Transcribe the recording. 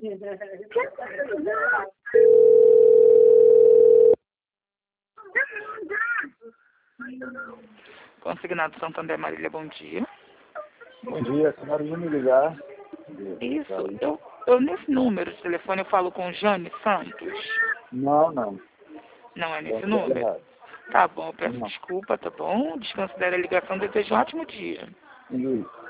Consignado Santander, Marília, bom dia. Bom dia, a senhora ia me ligar. Isso, eu nesse número de telefone eu falo com Jane Santos. Não, não. Não é nesse Então, número? errado. Tá bom, eu peço Não. desculpa, tá bom? Desconsidere a ligação, desejo um ótimo dia. Isso.